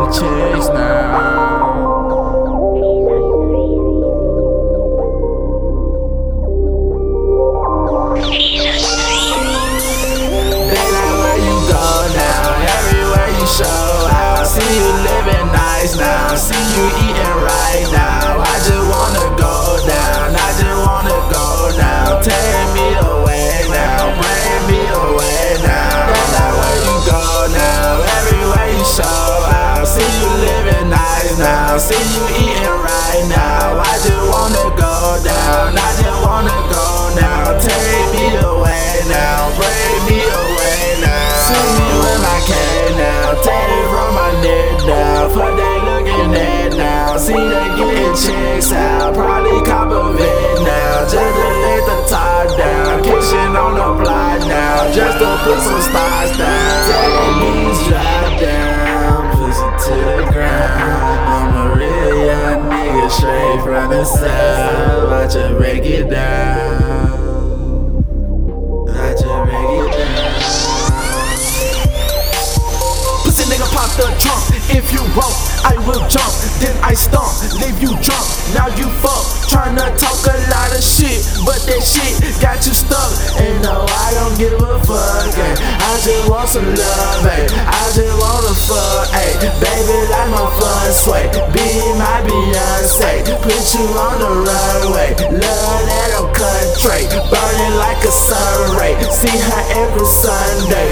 getting chicks now. Show out, see you living nice now, see you eating right now. I just wanna go down, I just wanna go now. Take me away now, bring me away now. That's not where you go now, everywhere you show out. See you living nice now, see you eating right now. I just wanna go down, I just wanna go now. Take me away now, bring me away now. See me with my cane now, take it from my neck down. Fuck they looking at now, see they getting chicks out. Probably cop a vid now, just to let the top down. Kissing on the block now, just to put some stars down. Take these drop down, pussy to the ground. I'm a real young nigga straight from the south. I just break it down, I just break it down. Pussy nigga pop the trunk, if you won't, I will jump, then I stomp, leave you drunk, now you fuck. Tryna talk a lot of shit, but that shit got you stuck. And no, I don't give a fuck, ay. I just want some love, ay. I just wanna fuck, ay. Baby, like my fun sway, be my Beyonce. Put you on the runway, love that don't cut trait, burning like a sun ray. See her every Sunday,